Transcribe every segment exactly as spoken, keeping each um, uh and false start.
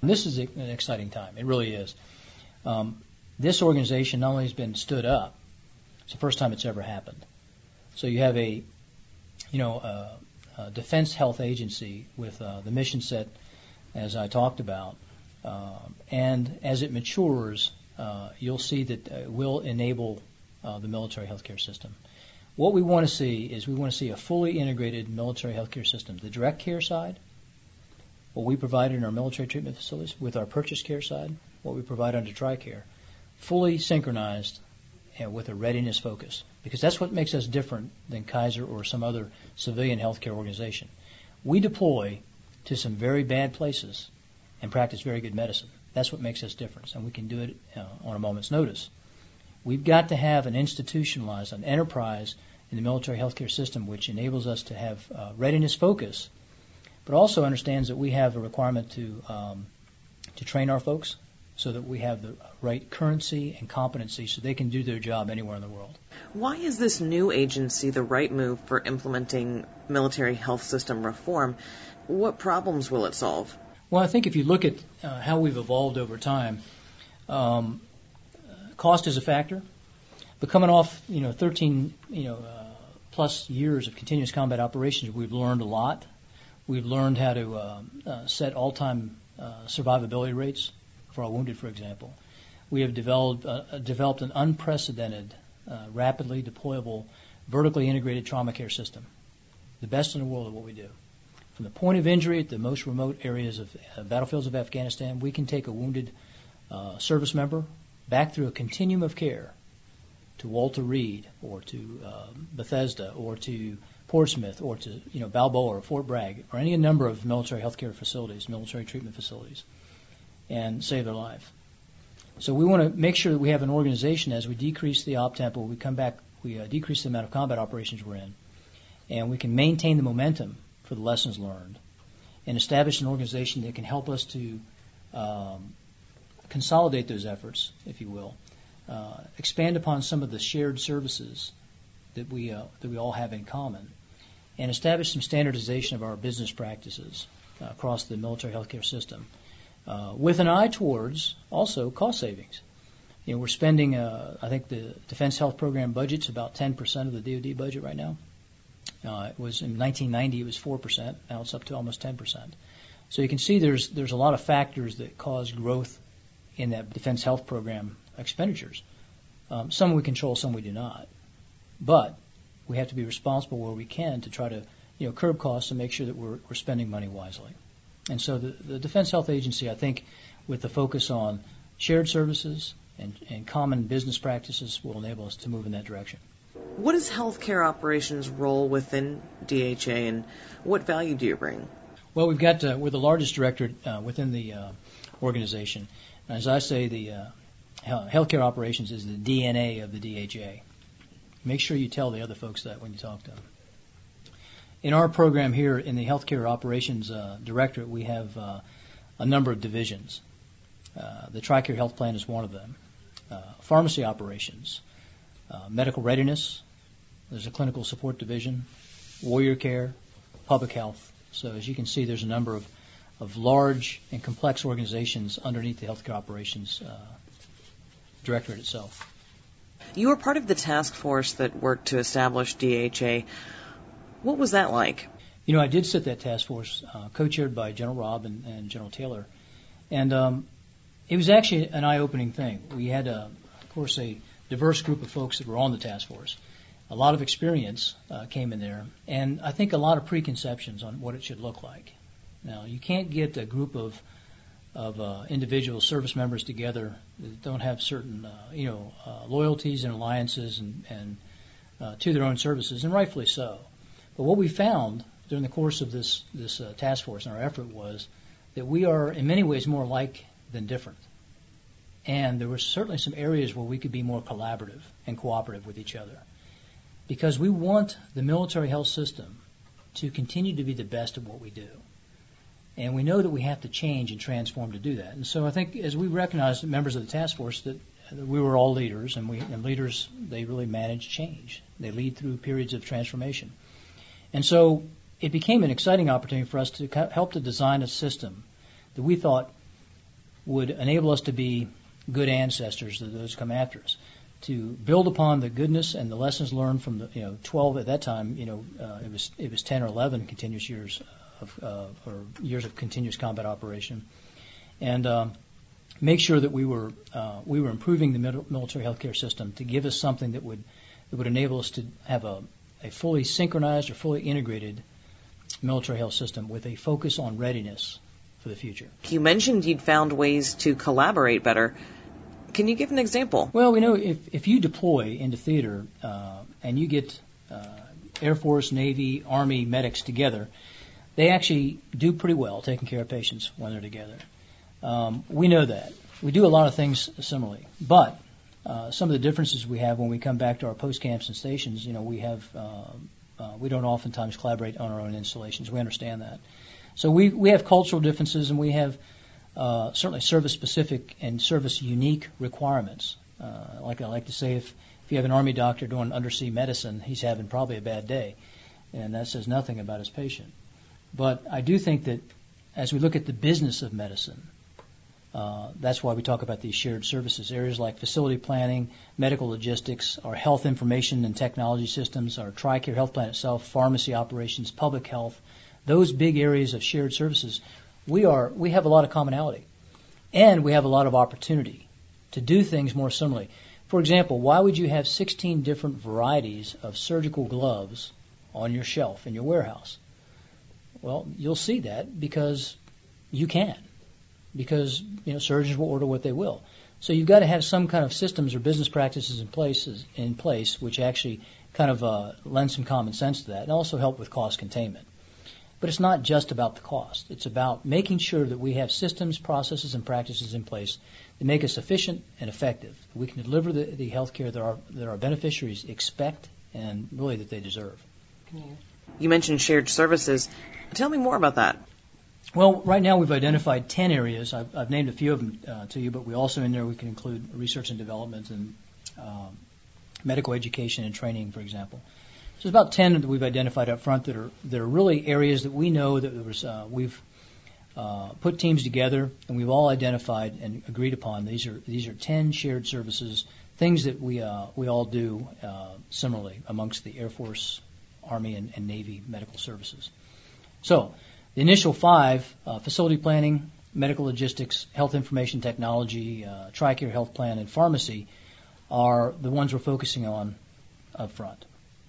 And this is an exciting time. It really is. Um, this organization not only has been stood up, it's the first time it's ever happened. So you have a, you know, a, a defense health agency with uh, the mission set, as I talked about, uh, and as it matures, uh, you'll see that it will enable uh, the military healthcare system. What we want to see is we want to see a fully integrated military healthcare system. The direct care side, what we provide in our military treatment facilities, with our purchase care side, what we provide under TRICARE, fully synchronized and with a readiness focus, because that's what makes us different than Kaiser or some other civilian healthcare organization. We deploy to some very bad places and practice very good medicine. That's what makes us different, and we can do it uh, on a moment's notice. We've got to have an institutionalized, an enterprise in the military healthcare system which enables us to have uh, readiness focus, but also understands that we have a requirement to um, to train our folks so that we have the right currency and competency so they can do their job anywhere in the world. Why is this new agency the right move for implementing military health system reform? What problems will it solve? Well, I think if you look at uh, how we've evolved over time, um, cost is a factor. But coming off, you know, thirteen, you know, uh, plus years of continuous combat operations, we've learned a lot. We've learned how to uh, uh, set all-time uh, survivability rates for our wounded, for example. We have developed uh, developed an unprecedented, uh, rapidly deployable, vertically integrated trauma care system, the best in the world at what we do. From the point of injury at the most remote areas of uh, battlefields of Afghanistan, we can take a wounded uh, service member back through a continuum of care to Walter Reed or to uh, Bethesda or to Portsmouth or to you know Balboa or Fort Bragg or any number of military healthcare facilities, military treatment facilities, and save their life. So we want to make sure that we have an organization as we decrease the op tempo, we come back, we uh, decrease the amount of combat operations we're in, and we can maintain the momentum for the lessons learned and establish an organization that can help us to um, consolidate those efforts, if you will, uh, expand upon some of the shared services that we uh, that we all have in common, and establish some standardization of our business practices uh, across the military healthcare system, uh, with an eye towards also cost savings. You know, we're spending, uh, I think the Defense Health Program budget's about ten percent of the D O D budget right now. Uh, it was in nineteen ninety, it was four percent. Now it's up to almost ten percent. So you can see there's there's a lot of factors that cause growth in that Defense Health Program expenditures. Um, some we control, some we do not. But we have to be responsible where we can to try to, you know, curb costs and make sure that we're, we're spending money wisely. And so the, the Defense Health Agency, I think, with the focus on shared services and, and common business practices, will enable us to move in that direction. What is healthcare operations' role within D H A, and what value do you bring? Well, we've got uh, we're the largest directorate uh, within the uh, organization. As I say, the uh, healthcare operations is the D N A of the D H A. Make sure you tell the other folks that when you talk to them. In our program here in the Healthcare Operations uh, Directorate, we have uh, a number of divisions. Uh, the TRICARE Health Plan is one of them. Uh, pharmacy operations, uh, medical readiness, there's a clinical support division, warrior care, public health. So as you can see, there's a number of, of large and complex organizations underneath the Healthcare Operations uh, Directorate itself. You were part of the task force that worked to establish D H A. What was that like? You know, I did sit that task force, uh, co-chaired by General Robb and, and General Taylor. And um, it was actually an eye-opening thing. We had, uh, of course, a diverse group of folks that were on the task force. A lot of experience uh, came in there, and I think a lot of preconceptions on what it should look like. Now, you can't get a group of of uh, individual service members together that don't have certain, uh, you know, uh, loyalties and alliances and, and uh, to their own services, and rightfully so. But what we found during the course of this this uh, task force and our effort was that we are in many ways more alike than different. And there were certainly some areas where we could be more collaborative and cooperative with each other, because we want the military health system to continue to be the best at what we do. And we know that we have to change and transform to do that. And so I think as we recognized, members of the task force, that we were all leaders, and, we, and leaders, they really manage change. They lead through periods of transformation. And so it became an exciting opportunity for us to help to design a system that we thought would enable us to be good ancestors to those who come after us, to build upon the goodness and the lessons learned from the, you know, twelve at that time, you know, uh, it was it was ten or eleven continuous years of uh, or years of continuous combat operation, and um, make sure that we were uh, we were improving the military healthcare system to give us something that would that would enable us to have a, a fully synchronized or fully integrated military health system with a focus on readiness for the future. You mentioned you'd found ways to collaborate better. Can you give an example? Well, we know if, if you deploy into theater uh, and you get uh, Air Force, Navy, Army medics together, they actually do pretty well taking care of patients when they're together. Um, we know that. We do a lot of things similarly. But uh, some of the differences we have when we come back to our post camps and stations, you know, we have uh, uh, we don't oftentimes collaborate on our own installations. We understand that. So we, we have cultural differences, and we have uh, certainly service-specific and service-unique requirements. Uh, like I like to say, if, if you have an Army doctor doing undersea medicine, he's having probably a bad day, and that says nothing about his patient. But I do think that as we look at the business of medicine, uh, that's why we talk about these shared services, areas like facility planning, medical logistics, our health information and technology systems, our TRICARE health plan itself, pharmacy operations, public health. Those big areas of shared services, we are we have a lot of commonality, and we have a lot of opportunity to do things more similarly. For example, why would you have sixteen different varieties of surgical gloves on your shelf in your warehouse? Well, you'll see that because you can, because you know surgeons will order what they will. So you've got to have some kind of systems or business practices in places in place which actually kind of uh, lend some common sense to that, and also help with cost containment. But it's not just about the cost. It's about making sure that we have systems, processes, and practices in place that make us efficient and effective. We can deliver the, the health care that our, that our beneficiaries expect and really that they deserve. You mentioned shared services. Tell me more about that. Well, right now we've identified ten areas. I've, I've named a few of them uh, to you, but we also in there we can include research and development and um, medical education and training, for example. So there's about ten that we've identified up front that are that are really areas that we know that there was, uh, we've uh, put teams together and we've all identified and agreed upon. These are these are ten shared services, things that we uh, we all do uh, similarly amongst the Air Force, Army, and, and Navy medical services. So the initial five: uh, facility planning, medical logistics, health information technology, uh, TRICARE health plan, and pharmacy are the ones we're focusing on up front.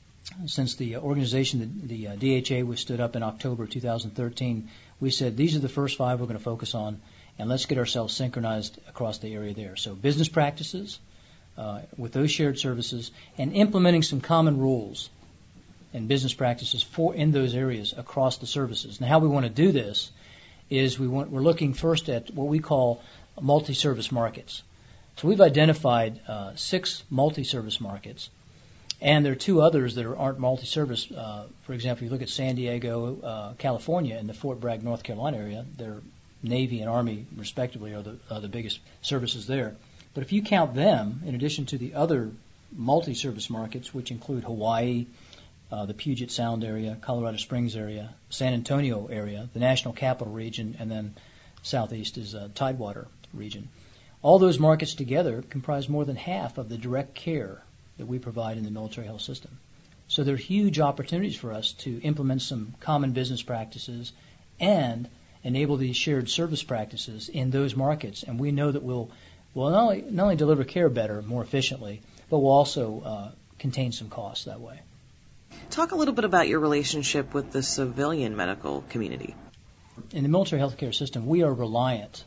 Since the organization, the, the uh, D H A, was stood up in October two thousand thirteen, we said these are the first five we're going to focus on, and let's get ourselves synchronized across the area there. So business practices uh, with those shared services, and implementing some common rules and business practices for in those areas across the services. Now, how we want to do this is we want, we're looking first at what we call multi-service markets. So we've identified uh, six multi-service markets. And there are two others that are, aren't multi-service. Uh, for example, you look at San Diego, uh, California, and the Fort Bragg, North Carolina area. Their Navy and Army, respectively, are the, are the biggest services there. But if you count them, in addition to the other multi-service markets, which include Hawaii, uh, the Puget Sound area, Colorado Springs area, San Antonio area, the National Capital Region, and then southeast is uh, Tidewater region. All those markets together comprise more than half of the direct care that we provide in the military health system. So there are huge opportunities for us to implement some common business practices and enable these shared service practices in those markets. And we know that we'll, we'll not only, not only deliver care better, more efficiently, but we'll also uh, contain some costs that way. Talk a little bit about your relationship with the civilian medical community. In the military health care system, we are reliant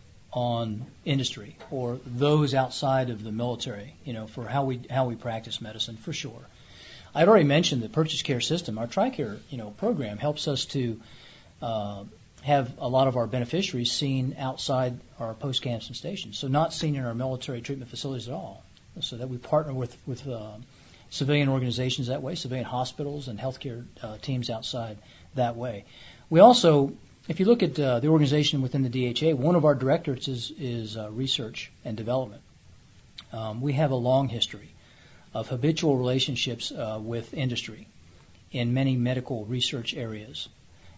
on industry or those outside of the military, you know, for how we how we practice medicine, for sure. I've already mentioned the purchase care system. Our TRICARE, you know, program helps us to uh, have a lot of our beneficiaries seen outside our post camps and stations, so not seen in our military treatment facilities at all. So that we partner with with uh, civilian organizations that way, civilian hospitals and healthcare uh, teams outside that way. We also, if you look at uh, the organization within the D H A, one of our directorates is, is uh, research and development. Um, we have a long history of habitual relationships uh, with industry in many medical research areas.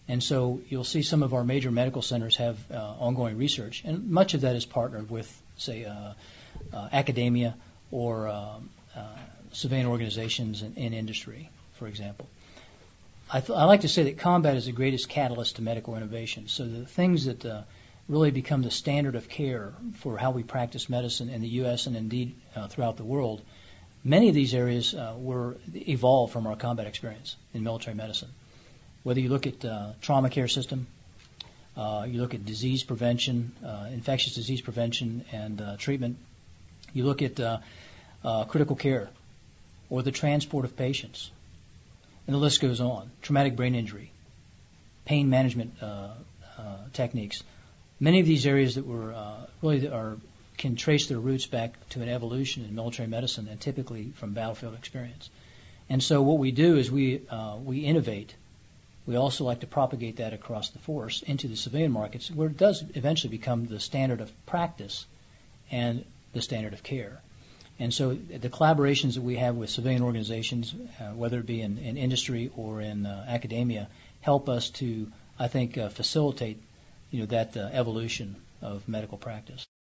And so you'll see some of our major medical centers have uh, ongoing research, and much of that is partnered with, say, uh, uh, academia or um, uh, civilian organizations in, in industry, for example. I, th- I like to say that combat is the greatest catalyst to medical innovation. So the things that uh, really become the standard of care for how we practice medicine in the U S and indeed uh, throughout the world, many of these areas uh, were evolved from our combat experience in military medicine. Whether you look at uh, trauma care system, uh, you look at disease prevention, uh, infectious disease prevention and uh, treatment, you look at uh, uh, critical care or the transport of patients, and the list goes on. Traumatic brain injury, pain management uh, uh, techniques. Many of these areas that were uh, really are can trace their roots back to an evolution in military medicine and typically from battlefield experience. And so what we do is we uh, we innovate. We also like to propagate that across the force into the civilian markets, where it does eventually become the standard of practice and the standard of care. And so the collaborations that we have with civilian organizations, uh, whether it be in, in industry or in uh, academia, help us to, I think, uh, facilitate, you know, that uh, evolution of medical practice.